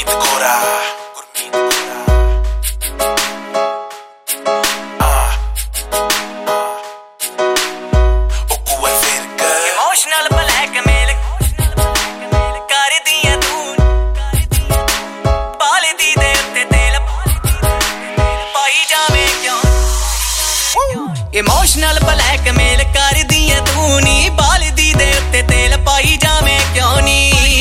ਗੁਰਮੀਤ ਗੋਰਾ emotional blackmail ਕਰਦੀ ਐ ਤੂੰ ਬਾਲਦੀ ਦੇ ਉੱਤੇ ਤੇਲ ਪਾਈ ਜਾਵੇਂ ਕਿਉਂ ਇਮੋਸ਼ਨਲ ਬਲੈਕਮੇਲ ਕਰਦੀ ਐ ਤੂੰ ਨੀ ਬਾਲਦੀ ਦੇ ਉੱਤੇ ਤੇਲ ਪਾਈ ਜਾਵੇਂ ਕਿਉਂ ਨੀ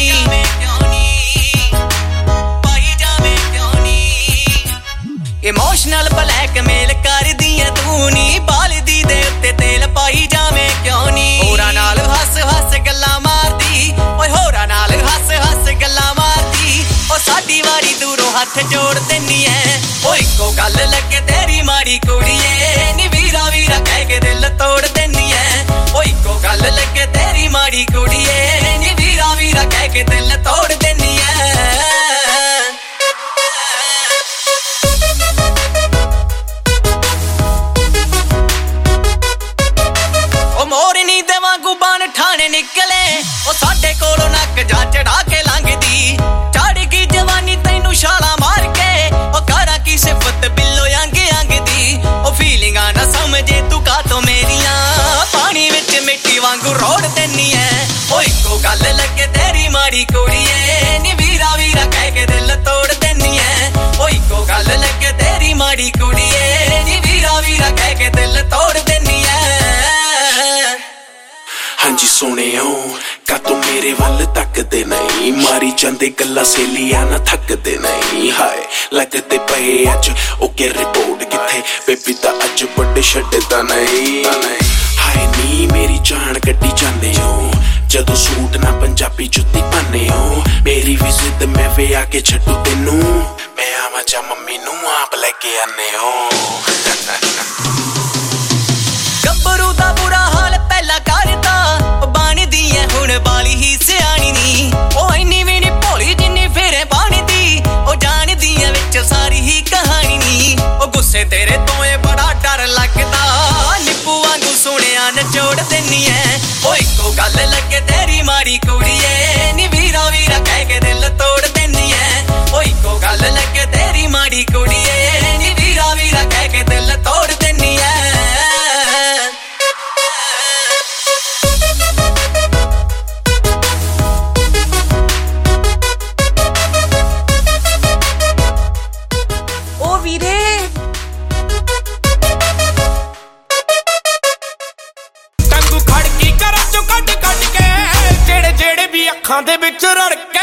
ਇਮੋਸ਼ਨਲ ਬਲੈਕਮੇਲ ਕਰਦੀ ਐ ਤੂੰ ਨੀ ਬਾਲਦੀ ਦੇ ਉੱਤੇ ਤੇਲ ਪਾਈ ਜਾਵੇਂ ਕਿਉਂ ਨੀ ਹੋਰਾਂ ਨਾਲ ਹੱਸ ਹੱਸ ਗੱਲਾਂ ਮਾਰਦੀ ਓਏ ਹੋਰਾਂ ਨਾਲ ਹੱਸ ਹੱਸ ਗੱਲਾਂ ਮਾਰਦੀ ਓ ਸਾਡੀ ਵਾਰੀ ਦੂਰੋਂ ਹੱਥ ਜੋੜ ਦਿੰਨੀ ਐ ਓ ਇੱਕੋ ਗੱਲ ਲੱਗੇ ਤੇਰੀ ਮਾੜੀ ਕੁੜੀਏ ਨੀ ਵੀਰਾ ਵੀਰਾ ਕਹਿ ਕੇ ਦਿਲ ਤੋੜ ਦਿੰਨੀ ਐ ਓ ਇੱਕੋ ਗੱਲ ਲੱਗੇ ਤੇਰੀ ਮਾੜੀ ਕੁੜੀਏ ਨੀ ਵੀਰਾ ਵੀਰਾ ਕਹਿ ਕੇ ਦਿਲ ਤੋੜ ਦਿੰਨੀ ਐ ਮੋਰਨੀ ਦੇ ਵਾਂਗੂ ਬਣ ਠਾਣੇ ਨਿਕਲੇ ਉਹ ਸਾਡੇ ਕੋਲੋਂ ਨੱਕ ਜਾ ਚੜਾ ਕੇ ਲੰਘਦੀ ਚੜ ਗਈ ਜਵਾਨੀ ਤੈਨੂੰ ਛਾਲਾ ਮਾਰ ਕੇ ਉਹ ਕਰਾਂ ਕੀ ਸਿਫਤ ਬਿੱਲੋ ਅੰਗ ਅੰਗ ਦੀ ਉਹ ਫੀਲਿੰਗਾਂ ਨਾ ਸਮਝੇ ਤੂੰ ਕਾਤੋਂ ਮੇਰੀਆਂ ਪਾਣੀ ਵਿੱਚ ਮਿੱਟੀ ਵਾਂਗੂ ਰੋੜ ਦਿੰਨੀ ਐ ਉਹ ਇੱਕੋ ਗੱਲ ਲੱਗੇ ਤੇਰੀ ਮਾੜੀ ਕੁੜੀਏ ਨੀ ਵੀਰਾ ਵੀਰਾ ਕਹਿ ਕੇ ਦਿਲ ਤੋੜ ਦਿੰਨੀ ਐ ਉਹ ਇੱਕੋ ਗੱਲ ਲੱਗੇ ਤੇਰੀ ਮਾੜੀ ਕੁੜੀਏ ਨੀ ਵੀਰਾ ਵੀਰਾ ਕਹਿ ਕੇ ਦਿਲ ਤੋੜ ਦਿੰਨੀ ਐ ਹਾਂਜੀ ਸੋਹਣਿਓ ਕਾਤੋਂ ਮੇਰੇ ਵੱਲ ਤੱਕਦੇ ਨਹੀਂ ਮਾਰੀ ਜਾਂਦੇ ਗੱਲਾਂ ਸੇਲੀਆਂ ਨਾ ਥੱਕਦੇ ਨਹੀਂ ਹਾਏ ਲੱਗਦੇ ਪਏ ਅੱਜ ਓਕੇ ਰਿਪੋਰਟ ਕਿੱਥੇ ਬੇਬੀ ਤਾਂ ਅੱਜ ਵੱਡੇ ਛੱਡਦਾ ਨਹੀਂ ਹਾਏ ਨੀ ਮੇਰੀ ਜਾਨ ਕੱਢੀ ਜਾਂਦੇ ਹੋ ਜਦੋਂ ਸੂਟ ਨਾ ਪੰਜਾਬੀ ਜੁੱਤੀ ਪਾਨੇ ਹੋ ਮੇਰੀ ਵੀ ਜ਼ਿੱਦ ਮੈਂ ਵਿਆਹ ਕੇ ਛੱਡੂ ਤੈਨੂੰ ਮੈਂ ਆਵਾਂ ਜਾਂ ਮੰਮੀ ਨੂੰ ਆਪ ਲੈ ਕੇ ਆਨੇ ਹੋ ਗੱਭਰੂ ਦਾ ਬੁਰਾ ਹਾਲ ਪਹਿਲਾਂ ਕਰਦਾ ਬਣਦੀ ਐ ਹੁਣ ਬਾਲੀ ਹੀ ਸਿਆਣੀ ਨੀ ਉਹ ਇੰਨੀ ਵੀ ਨੀ ਭੋਲੀ ਜਿੰਨੀ ਫੇਰੇ ਬਣਦੀ ਉਹ ਜਾਣਦੀ ਐ ਵਿੱਚ ਸਾਰੀ ਹੀ ਕਹਾਣੀ ਨੀ ਉਹ ਗੁੱਸੇ ਤੇਰੇ ਤੋਂ ਏ ਬੜਾ ਡਰ ਲੱਗਦਾ ਨਿੱਪੂ ਵਾਂਗੂ ਸੋਹਣਿਆ ਨਚੋੜ ਦਿੰਨੀ ਐ ਉਹ ਇੱਕੋ ਗੱਲ ਲੱਗੇ ਤੇਰੀ ਮਾੜੀ ਕੁੜੀਏ ਨੀ ਵੀਰਾ ਵੀਰਾ ਕਹਿ ਕੇ ਦਿਲ ਤੋੜ ਦਿੰਨੀ ਐ ਉਹ ਇੱਕੋ ਗੱਲ ਲੱਗੇ ਤੇਰੀ ਮਾੜੀ ਕੁੜੀਏ ਨੀ ਵੀਰਾ ਵੀਰਾ ਕਹਿ ਕੇ ਦਿਲ ਤੋੜ ਦਿੰਨੀ ਐ ਅੱਖਾਂ ਦੇ ਵਿੱਚ ਰੜਕੇ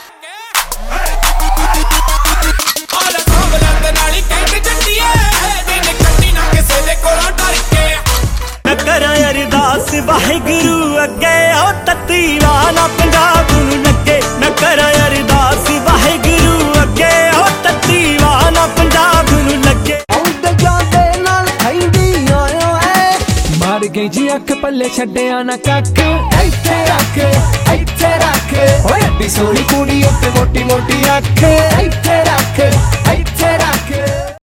ਆਲਾ ਸਾਂਭ ਲੰਦ ਨਾਲੀ ਕਹਿੰਦੇ ਜੱਟੀਏ ਦਿਨ ਕੱਟੀ ਨਾ ਕਿਸੇ ਦੇ ਕੋਲੋਂ ਡਰ ਕੇ ਮੈਂ ਕਰਾਂ ਅਰਦਾਸ ਵਾਹਿਗੁਰੂ ਅੱਗੇ ਓ ਤੱਤੀ ਵਾਲਾ ਪੰਜਾਬ ਨੂੰ ਲੱਗੇ ਮੈਂ ਕਰਾਂ ਅਰਦਾਸ ਵਾਹਿਗੁਰੂ ਅੱਗੇ ਓ ਤੱਤੀ ਵਾਲਾ ਪੰਜਾਬ ਨੂੰ ਲੱਗੇ ਆਉਂਦੇ ਜਾਂਦੇ ਨਾਲ ਖੈਂਦੀ ਆਇਓ ਐ ਮਾਰ ਗਈ ਜੀ ਅੱਖ ਪੱਲੇ ਛੱਡਿਆ ਨਾ ਕੱਖ ਇੱਥੇ ਰੱਖ ਓਏ ਐਡੀ ਸੋਹਣੀ ਕੁੜੀ ਉੱਤੇ ਮੋਟੀ ਮੋਟੀ ਅੱਖ ਇੱਥੇ ਰੱਖ